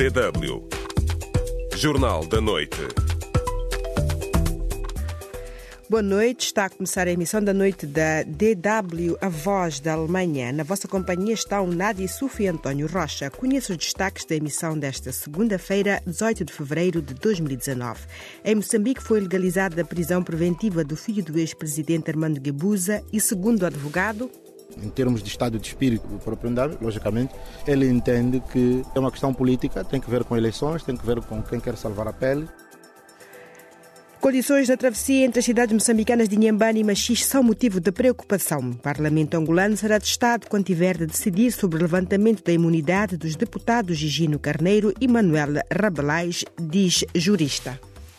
DW Jornal da Noite. Boa noite, está a começar a emissão da noite da DW, a voz da Alemanha. Na vossa companhia estão Nádia Sufi e António Rocha. Conheça os destaques da emissão desta segunda-feira, 18 de fevereiro de 2019. Em Moçambique foi legalizada a prisão preventiva do filho do ex-presidente Armando Guebuza e, segundo o advogado, em termos de estado de espírito do próprio Ndambi, logicamente, ele entende que é uma questão política, tem que ver com eleições, tem que ver com quem quer salvar a pele. Condições da travessia entre as cidades moçambicanas de Inhambane e Machixe são motivo de preocupação. O Parlamento angolano será testado quando tiver de decidir sobre o levantamento da imunidade dos deputados Gigino Carneiro e Manuel Rabelais, diz jurista.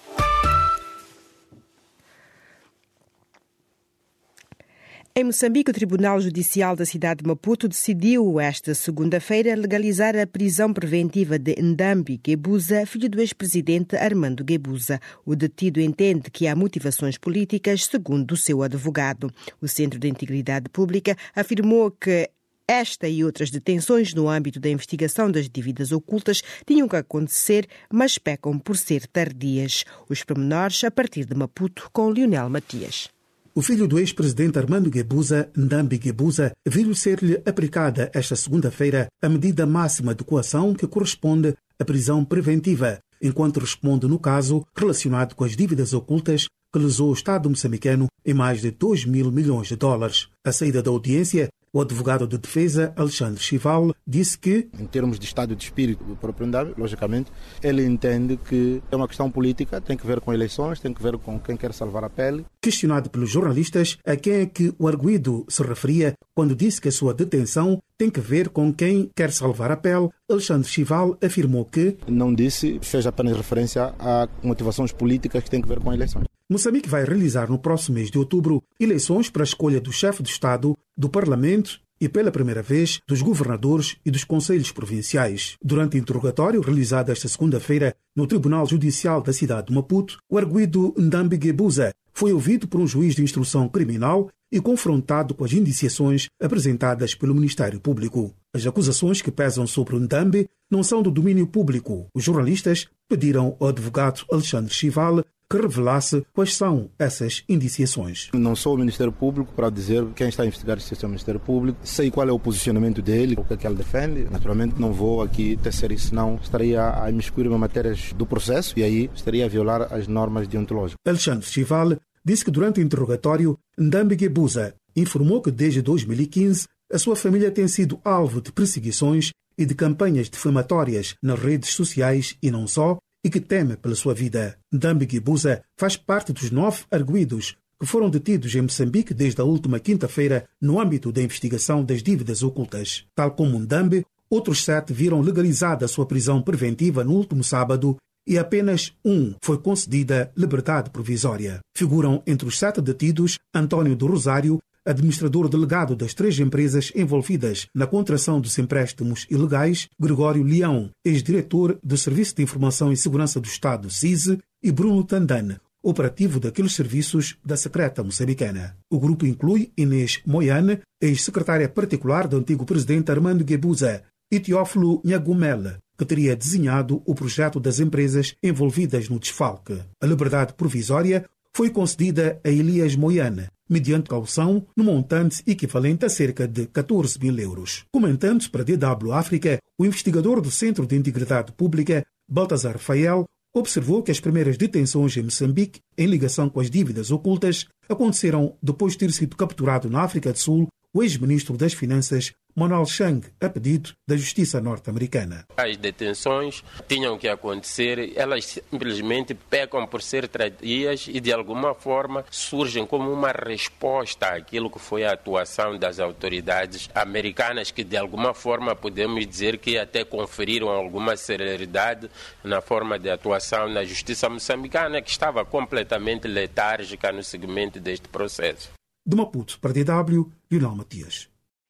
Em Moçambique, o Tribunal Judicial da cidade de Maputo decidiu esta segunda-feira legalizar a prisão preventiva de Ndambi Guebuza, filho do ex-presidente Armando Guebuza. O detido entende que há motivações políticas, segundo o seu advogado. O Centro de Integridade Pública afirmou que esta e outras detenções no âmbito da investigação das dívidas ocultas tinham que acontecer, mas pecam por ser tardias. Os pormenores a partir de Maputo, com Lionel Matias. O filho do ex-presidente Armando Guebuza, Ndambi Guebuza, viu ser-lhe aplicada esta segunda-feira a medida máxima de coação que corresponde à prisão preventiva, enquanto responde no caso relacionado com as dívidas ocultas que lesou o Estado moçambicano em mais de 2 mil milhões de dólares. À saída da audiência, o advogado de defesa, Alexandre Chival, disse que, em termos de estado de espírito do próprio Ndambi, logicamente, ele entende que é uma questão política, tem que ver com eleições, tem que ver com quem quer salvar a pele. Questionado pelos jornalistas a quem é que o arguido se referia quando disse que a sua detenção tem que ver com quem quer salvar a pele, Alexandre Chival afirmou que não disse, fez apenas referência a motivações políticas que têm que ver com eleições. Moçambique vai realizar no próximo mês de outubro eleições para a escolha do chefe de Estado, do Parlamento e, pela primeira vez, dos governadores e dos conselhos provinciais. Durante o interrogatório realizado esta segunda-feira no Tribunal Judicial da cidade de Maputo, o arguido Ndambi Guebuza foi ouvido por um juiz de instrução criminal e confrontado com as indiciações apresentadas pelo Ministério Público. As acusações que pesam sobre o Ndambi não são do domínio público. Os jornalistas pediram ao advogado Alexandre Chival que revelasse quais são essas indiciações. Não sou o Ministério Público para dizer quem está a investigar se é o Ministério Público. Sei qual é o posicionamento dele, o que ele defende. Naturalmente não vou aqui tecer isso, senão estaria a imiscuir-me em matérias do processo e aí estaria a violar as normas deontológicas. Alexandre Chival disse que durante o interrogatório, Ndambi Guebuza informou que desde 2015 a sua família tem sido alvo de perseguições e de campanhas difamatórias nas redes sociais e não só, e que teme pela sua vida. Ndambi Guebuza faz parte dos 9 arguidos que foram detidos em Moçambique desde a última quinta-feira no âmbito da investigação das dívidas ocultas. Tal como Ndambi, outros 7 viram legalizada a sua prisão preventiva no último sábado e apenas um foi concedida liberdade provisória. Figuram entre os 7 detidos António do Rosário, administrador delegado das 3 empresas envolvidas na contração dos empréstimos ilegais, Gregório Leão, ex-diretor do Serviço de Informação e Segurança do Estado, SISE, e Bruno Tandane, operativo daqueles serviços da secreta moçambicana. O grupo inclui Inês Moyane, ex-secretária particular do antigo presidente Armando Guebuza, e Teófilo Nhagumele, que teria desenhado o projeto das empresas envolvidas no desfalque. A liberdade provisória foi concedida a Elias Moyane, mediante caução no montante equivalente a cerca de 14 mil euros. Comentando para a DW África, o investigador do Centro de Integridade Pública, Baltazar Fael, observou que as primeiras detenções em Moçambique, em ligação com as dívidas ocultas, aconteceram depois de ter sido capturado na África do Sul o ex-ministro das Finanças, Manuel Chang, a pedido da Justiça norte-americana. As detenções tinham que acontecer, elas simplesmente pecam por ser tardias e de alguma forma surgem como uma resposta àquilo que foi a atuação das autoridades americanas, que de alguma forma podemos dizer que até conferiram alguma celeridade na forma de atuação na Justiça moçambicana, que estava completamente letárgica no segmento deste processo. De Maputo para a DW, Lionel Matias.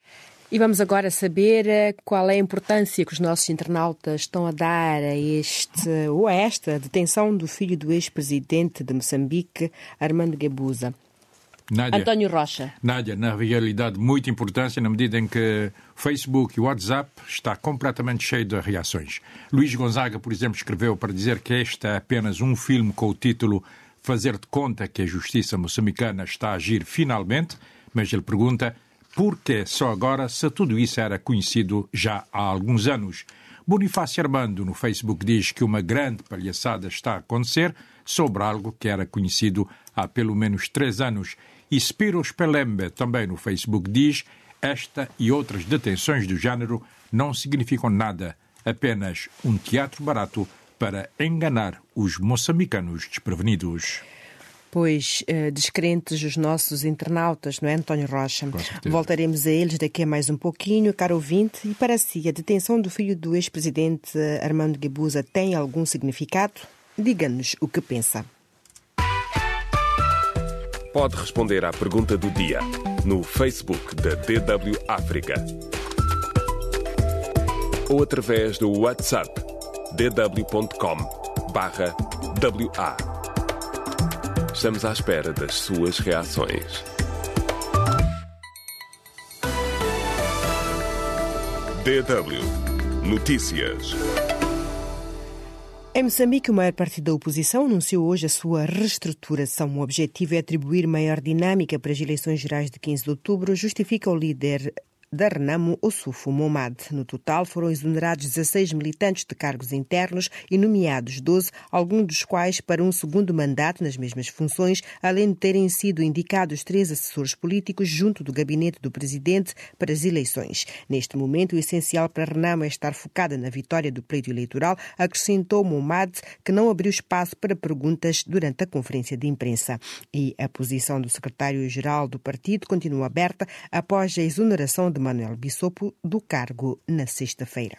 E vamos agora saber qual é a importância que os nossos internautas estão a dar a esta detenção do filho do ex-presidente de Moçambique, Armando Guebuza. Nádia, António Rocha. Nádia, na realidade, muita importância na medida em que o Facebook e o WhatsApp está completamente cheio de reações. Luís Gonzaga, por exemplo, escreveu para dizer que este é apenas um filme com o título Fazer de conta que a justiça moçambicana está a agir finalmente, mas ele pergunta por que só agora, se tudo isso era conhecido já há alguns anos. Bonifácio Armando, no Facebook, diz que uma grande palhaçada está a acontecer sobre algo que era conhecido há pelo menos 3 anos. E Spiros Pelembe, também no Facebook, diz esta e outras detenções do género não significam nada, apenas um teatro barato para enganar os moçambicanos desprevenidos. Pois, descrentes os nossos internautas, não é, António Rocha? Voltaremos a eles daqui a mais um pouquinho, caro ouvinte. E para si, a detenção do filho do ex-presidente Armando Guebuza tem algum significado? Diga-nos o que pensa. Pode responder à pergunta do dia no Facebook da DW África ou através do WhatsApp dw.com/WA. Estamos à espera das suas reações. DW Notícias. Em Moçambique, o maior partido da oposição anunciou hoje a sua reestruturação. O objetivo é atribuir maior dinâmica para as eleições gerais de 15 de outubro, justifica o líder da Renamo, Ossufo Momad. No total, foram exonerados 16 militantes de cargos internos e nomeados 12, alguns dos quais para um segundo mandato nas mesmas funções, além de terem sido indicados 3 assessores políticos junto do gabinete do presidente para as eleições. Neste momento, o essencial para a Renamo é estar focada na vitória do pleito eleitoral, acrescentou Momad, que não abriu espaço para perguntas durante a conferência de imprensa. E a posição do secretário-geral do partido continua aberta após a exoneração de Manuel Bissopo do cargo na sexta-feira.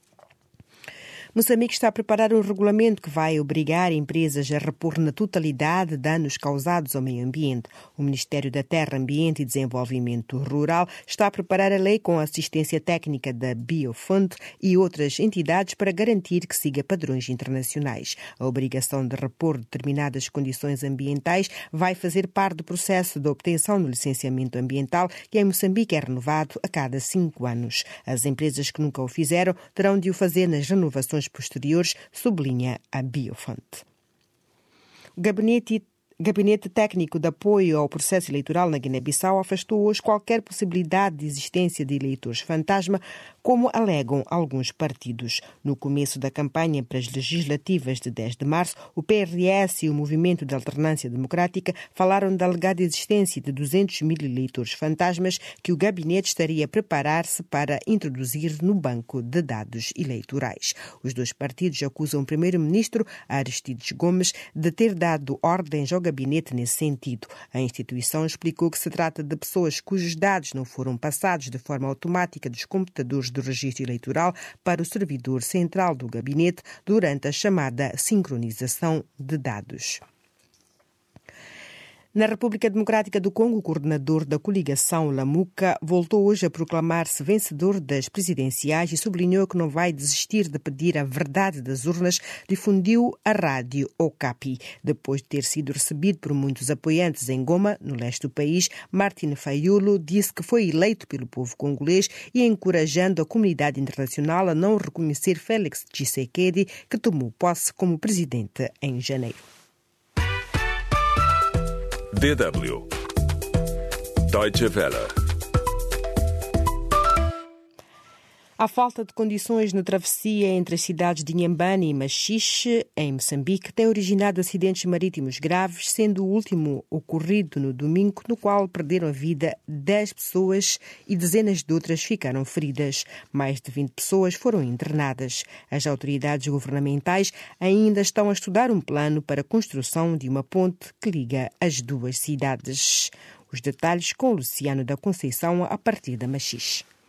Moçambique está a preparar um regulamento que vai obrigar empresas a repor na totalidade danos causados ao meio ambiente. O Ministério da Terra, Ambiente e Desenvolvimento Rural está a preparar a lei com a assistência técnica da Biofund e outras entidades para garantir que siga padrões internacionais. A obrigação de repor determinadas condições ambientais vai fazer parte do processo de obtenção do licenciamento ambiental, que em Moçambique é renovado a cada 5 anos. As empresas que nunca o fizeram terão de o fazer nas renovações posteriores, sublinha a Biofonte. O Gabinete Técnico de Apoio ao Processo Eleitoral na Guiné-Bissau afastou hoje qualquer possibilidade de existência de eleitores fantasma, como alegam alguns partidos. No começo da campanha para as legislativas de 10 de março, o PRS e o Movimento de Alternância Democrática falaram da alegada existência de 200 mil eleitores fantasmas que o gabinete estaria a preparar-se para introduzir no banco de dados eleitorais. Os dois partidos acusam o primeiro-ministro Aristides Gomes de ter dado ordens ao gabinete nesse sentido. A instituição explicou que se trata de pessoas cujos dados não foram passados de forma automática dos computadores do registro eleitoral para o servidor central do gabinete durante a chamada sincronização de dados. Na República Democrática do Congo, o coordenador da coligação Lamuka voltou hoje a proclamar-se vencedor das presidenciais e sublinhou que não vai desistir de pedir a verdade das urnas, difundiu a rádio Okapi. Depois de ter sido recebido por muitos apoiantes em Goma, no leste do país, Martin Fayulu disse que foi eleito pelo povo congolês e encorajando a comunidade internacional a não reconhecer Félix Tshisekedi, que tomou posse como presidente em janeiro. DW Deutsche Welle. A falta de condições na travessia entre as cidades de Inhambane e Machixe, em Moçambique, tem originado acidentes marítimos graves, sendo o último ocorrido no domingo, no qual perderam a vida 10 pessoas e dezenas de outras ficaram feridas. Mais de 20 pessoas foram internadas. As autoridades governamentais ainda estão a estudar um plano para a construção de uma ponte que liga as duas cidades. Os detalhes com Luciano da Conceição a partir da Machixe.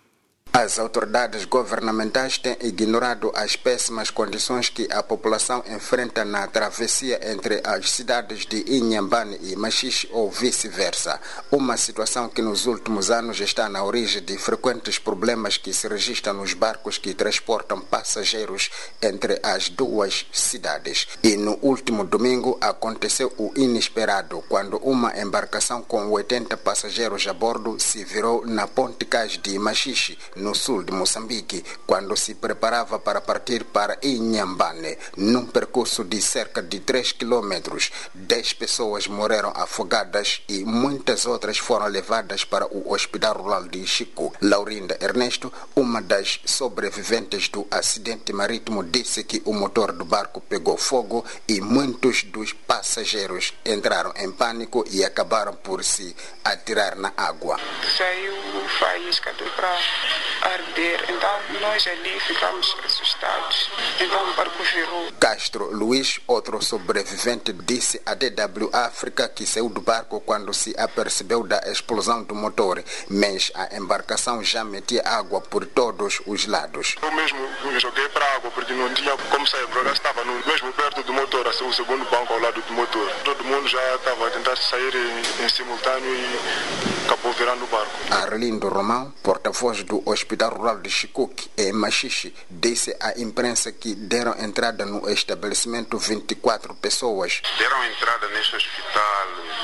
As autoridades governamentais têm ignorado as péssimas condições que a população enfrenta na travessia entre as cidades de Inhambane e Machixe ou vice-versa. Uma situação que nos últimos anos está na origem de frequentes problemas que se registram nos barcos que transportam passageiros entre as duas cidades. E no último domingo aconteceu o inesperado, quando uma embarcação com 80 passageiros a bordo se virou na ponte cais de Machixe, no sul de Moçambique, quando se preparava para partir para Inhambane. Num percurso de cerca de 3 quilômetros, 10 pessoas morreram afogadas e muitas outras foram levadas para o Hospital Rural de Chico. Laurinda Ernesto, uma das sobreviventes do acidente marítimo, disse que o motor do barco pegou fogo e muitos dos passageiros entraram em pânico e acabaram por se atirar na água. Saiu faísca para arder, então nós ali ficamos assustados, então o barco virou. Castro Luiz, outro sobrevivente, disse à DW África que saiu do barco quando se apercebeu da explosão do motor, mas a embarcação já metia água por todos os lados. Eu mesmo me joguei para a água porque não tinha como sair, porque estava mesmo perto do motor, o segundo banco ao lado do motor. Todo mundo já estava a tentar sair em simultâneo e acabou virando o barco. Arlindo Romão, porta-voz do Hospital Rural de Chicuque, em Machixe, disse à imprensa que deram entrada no estabelecimento 24 pessoas. Deram entrada neste hospital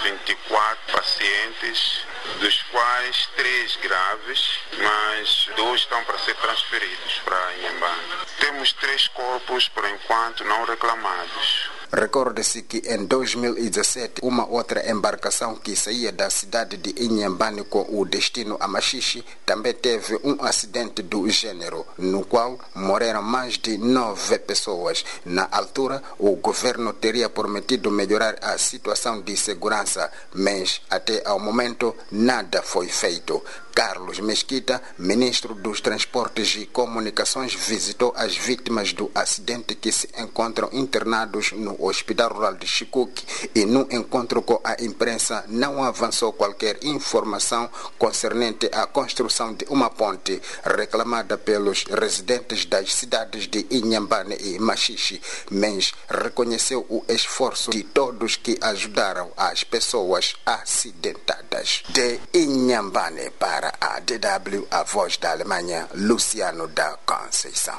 24 pacientes, dos quais 3 graves, mas 2 estão para ser transferidos para Inhambane. Temos 3 corpos, por enquanto, não reclamados. Recorde-se que em 2017, uma outra embarcação que saía da cidade de Inhambane com o destino a Machixe também teve um acidente do gênero, no qual morreram mais de 9 pessoas. Na altura, o governo teria prometido melhorar a situação de segurança, mas até ao momento nada foi feito. Carlos Mesquita, ministro dos Transportes e Comunicações, visitou as vítimas do acidente que se encontram internados no Hospital Rural de Chicuque e, no encontro com a imprensa, não avançou qualquer informação concernente à construção de uma ponte reclamada pelos residentes das cidades de Inhambane e Machixe, mas reconheceu o esforço de todos que ajudaram as pessoas acidentadas. De Inhambane para a DW, a voz da Alemanha, Luciano da Conceição.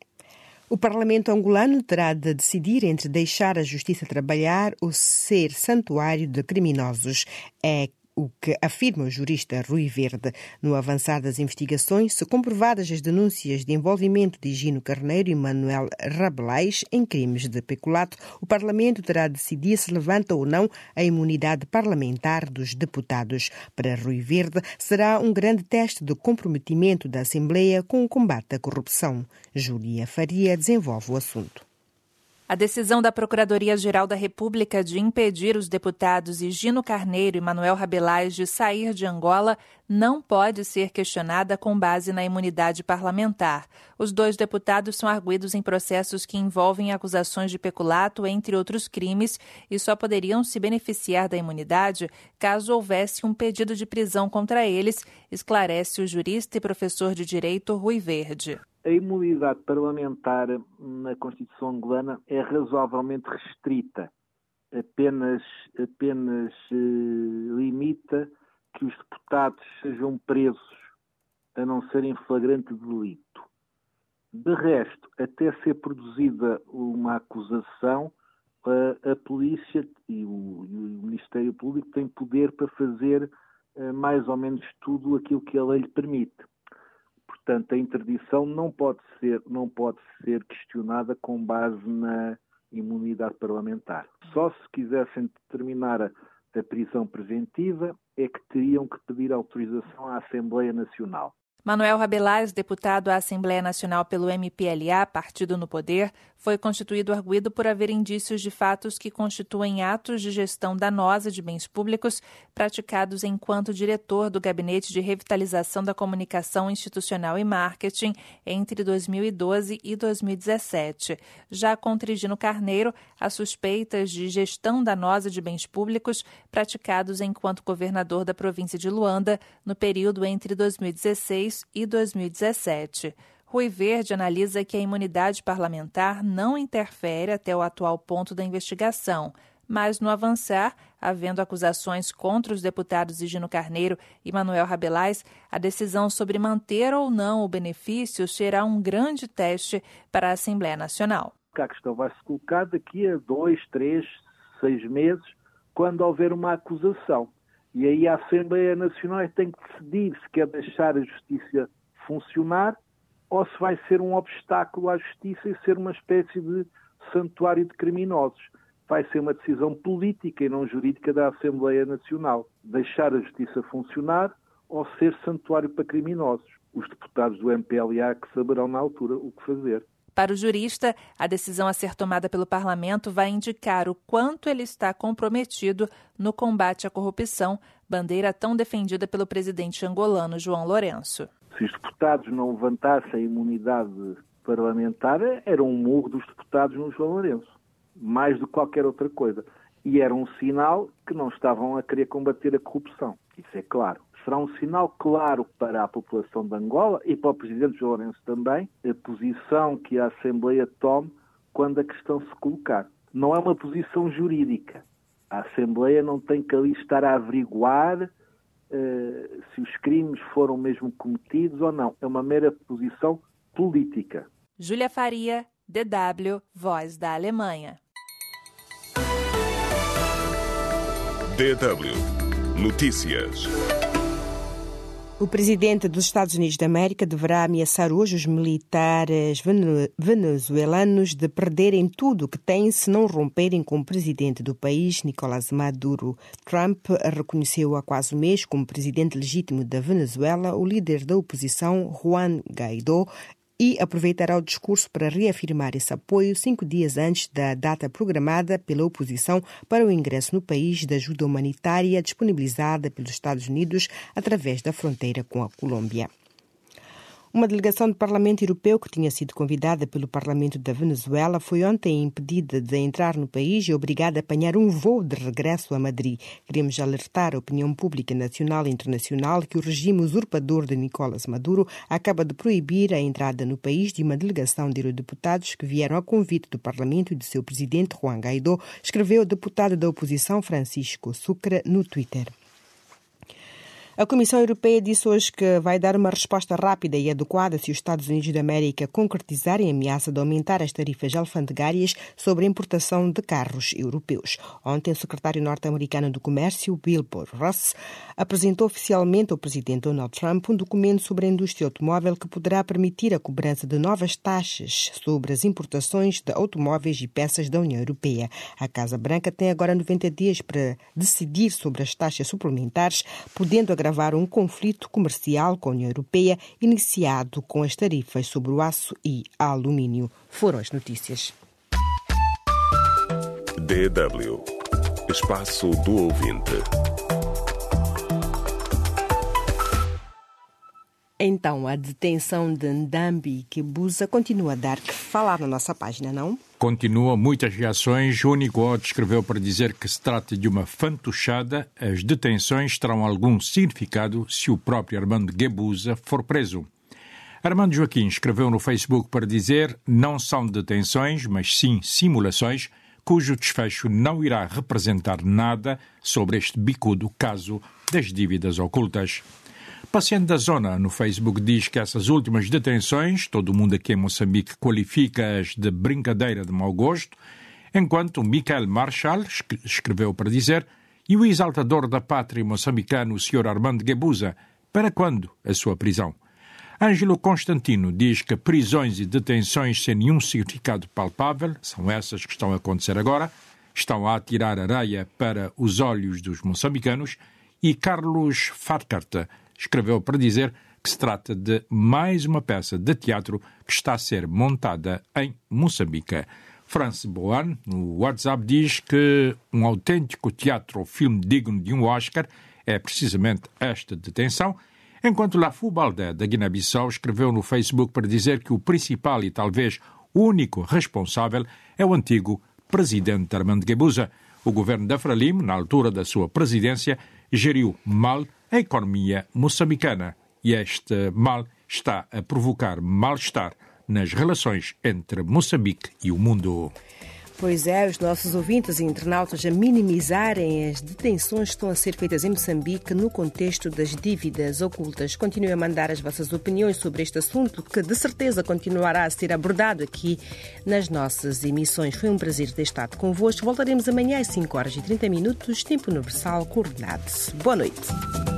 O Parlamento angolano terá de decidir entre deixar a justiça trabalhar ou ser santuário de criminosos. É o que afirma o jurista Rui Verde. No avançar das investigações, se comprovadas as denúncias de envolvimento de Gino Carneiro e Manuel Rabelais em crimes de peculato, o Parlamento terá de decidir se levanta ou não a imunidade parlamentar dos deputados. Para Rui Verde, será um grande teste de comprometimento da Assembleia com o combate à corrupção. Júlia Faria desenvolve o assunto. A decisão da Procuradoria-Geral da República de impedir os deputados Gino Carneiro e Manuel Rabelais de sair de Angola não pode ser questionada com base na imunidade parlamentar. Os 2 deputados são arguidos em processos que envolvem acusações de peculato, entre outros crimes, e só poderiam se beneficiar da imunidade caso houvesse um pedido de prisão contra eles, esclarece o jurista e professor de Direito Rui Verde. A imunidade parlamentar na Constituição angolana é razoavelmente restrita. Apenas limita que os deputados sejam presos, a não ser em flagrante delito. De resto, até ser produzida uma acusação, a polícia e o Ministério Público têm poder para fazer mais ou menos tudo aquilo que a lei lhe permite. Portanto, a interdição não pode ser questionada com base na imunidade parlamentar. Só se quisessem determinar a prisão preventiva é que teriam que pedir autorização à Assembleia Nacional. Manuel Rabelais, deputado à Assembleia Nacional pelo MPLA, partido no poder, foi constituído arguido por haver indícios de fatos que constituem atos de gestão danosa de bens públicos praticados enquanto diretor do Gabinete de Revitalização da Comunicação Institucional e Marketing entre 2012 e 2017. Já contra Gino Carneiro, há suspeitas de gestão danosa de bens públicos praticados enquanto governador da província de Luanda no período entre 2016 deputados e 2017. Rui Verde analisa que a imunidade parlamentar não interfere até o atual ponto da investigação, mas no avançar, havendo acusações contra os deputados Higino Carneiro e Manuel Rabelais, a decisão sobre manter ou não o benefício será um grande teste para a Assembleia Nacional. A questão vai se colocar daqui a 2, 3, 6 meses, quando houver uma acusação. E aí a Assembleia Nacional tem que decidir se quer deixar a justiça funcionar ou se vai ser um obstáculo à justiça e ser uma espécie de santuário de criminosos. Vai ser uma decisão política e não jurídica da Assembleia Nacional. Deixar a justiça funcionar ou ser santuário para criminosos. Os deputados do MPLA que saberão na altura o que fazer. Para o jurista, a decisão a ser tomada pelo Parlamento vai indicar o quanto ele está comprometido no combate à corrupção, bandeira tão defendida pelo presidente angolano João Lourenço. Se os deputados não levantassem a imunidade parlamentar, era um murro dos deputados no João Lourenço, mais do que qualquer outra coisa. E era um sinal que não estavam a querer combater a corrupção. Isso é claro. Será um sinal claro para a população de Angola e para o presidente João Lourenço também, a posição que a Assembleia tome quando a questão se colocar. Não é uma posição jurídica. A Assembleia não tem que ali estar a averiguar se os crimes foram mesmo cometidos ou não. É uma mera posição política. Júlia Faria, DW, Voz da Alemanha. DW Notícias. O presidente dos Estados Unidos da América deverá ameaçar hoje os militares venezuelanos de perderem tudo o que têm se não romperem com o presidente do país, Nicolás Maduro. Trump reconheceu há quase um mês como presidente legítimo da Venezuela o líder da oposição, Juan Guaidó, e aproveitará o discurso para reafirmar esse apoio 5 dias antes da data programada pela oposição para o ingresso no país da ajuda humanitária disponibilizada pelos Estados Unidos através da fronteira com a Colômbia. Uma delegação do Parlamento Europeu que tinha sido convidada pelo Parlamento da Venezuela foi ontem impedida de entrar no país e obrigada a apanhar um voo de regresso a Madrid. Queremos alertar a opinião pública nacional e internacional que o regime usurpador de Nicolás Maduro acaba de proibir a entrada no país de uma delegação de eurodeputados que vieram a convite do Parlamento e do seu presidente, Juan Guaidó, escreveu o deputado da oposição Francisco Sucre no Twitter. A Comissão Europeia disse hoje que vai dar uma resposta rápida e adequada se os Estados Unidos da América concretizarem a ameaça de aumentar as tarifas alfandegárias sobre a importação de carros europeus. Ontem, o secretário norte-americano do Comércio, Wilbur Ross, apresentou oficialmente ao presidente Donald Trump um documento sobre a indústria automóvel que poderá permitir a cobrança de novas taxas sobre as importações de automóveis e peças da União Europeia. A Casa Branca tem agora 90 dias para decidir sobre as taxas suplementares, podendo agravar um conflito comercial com a União Europeia iniciado com as tarifas sobre o aço e alumínio. Foram as notícias. DW Espaço do Ouvinte. Então, a detenção de Ndambi Kibuza continua a dar que falar na nossa página, não? Continua muitas reações. O Unigote escreveu para dizer que se trata de uma fantochada. As detenções terão algum significado se o próprio Armando Guebuza for preso. Armando Joaquim escreveu no Facebook para dizer não são detenções, mas sim simulações, cujo desfecho não irá representar nada sobre este bicudo caso das dívidas ocultas. Paciente da Zona, no Facebook, diz que essas últimas detenções, todo mundo aqui em Moçambique qualifica-as de brincadeira de mau gosto, enquanto Michael Marshall escreveu para dizer e o exaltador da pátria moçambicano, o Sr. Armando Guebuza, para quando a sua prisão? Ângelo Constantino diz que prisões e detenções sem nenhum significado palpável, são essas que estão a acontecer agora, estão a atirar areia para os olhos dos moçambicanos, e Carlos Farcarta escreveu para dizer que se trata de mais uma peça de teatro que está a ser montada em Moçambique. France Boan, no WhatsApp, diz que um autêntico teatro ou filme digno de um Oscar é precisamente esta detenção, enquanto Lafu Baldé, da Guiné-Bissau, escreveu no Facebook para dizer que o principal e talvez único responsável é o antigo presidente Armando Guebuza. O governo da Frelimo, na altura da sua presidência, geriu mal a economia moçambicana e este mal está a provocar mal-estar nas relações entre Moçambique e o mundo. Pois é, os nossos ouvintes e internautas a minimizarem as detenções que estão a ser feitas em Moçambique no contexto das dívidas ocultas. Continuem a mandar as vossas opiniões sobre este assunto, que de certeza continuará a ser abordado aqui nas nossas emissões. Foi um prazer ter estado convosco. Voltaremos amanhã às 5h30, tempo universal coordenado. Boa noite.